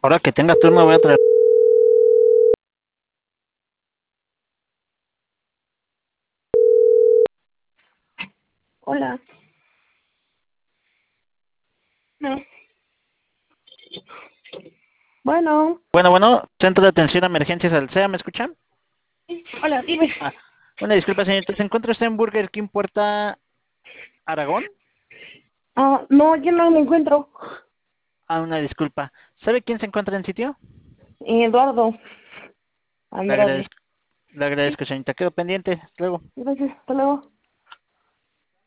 Ahora que tenga turno voy a traer. Hola. No. Bueno. Bueno, Centro de Atención a Emergencias Alsea, ¿me escuchan? Hola, dime. Ah, una disculpa, señorita, ¿se encuentra usted en Burger King Puerta Aragón? No, yo no me encuentro. Una disculpa. ¿Sabe quién se encuentra en sitio? Eduardo Le Andrade. agradezco, le agradezco, señorita. Quedo pendiente. Hasta luego. Gracias, hasta luego.